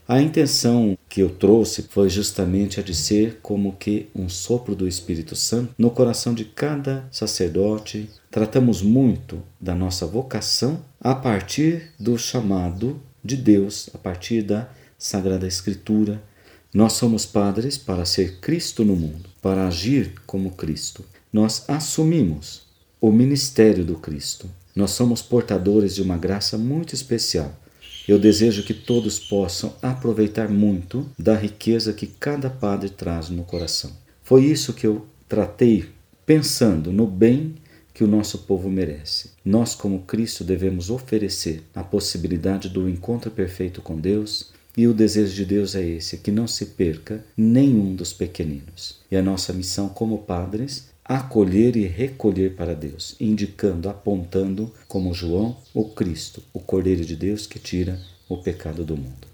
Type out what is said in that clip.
A intenção que eu trouxe foi justamente a de ser como que um sopro do Espírito Santo no coração de cada sacerdote. Tratamos muito da nossa vocação a partir do chamado de Deus, a partir da Sagrada Escritura. Nós somos padres para ser Cristo no mundo, para agir como Cristo. Nós assumimos o ministério do Cristo. Nós somos portadores de uma graça muito especial. Eu desejo que todos possam aproveitar muito da riqueza que cada padre traz no coração. Foi isso que eu tratei, pensando no bem que o nosso povo merece. Nós, como Cristo, devemos oferecer a possibilidade do encontro perfeito com Deus, e o desejo de Deus é esse, que não se perca nenhum dos pequeninos. E a nossa missão como padres, acolher e recolher para Deus, indicando, apontando, como João, o Cristo, o Cordeiro de Deus que tira o pecado do mundo.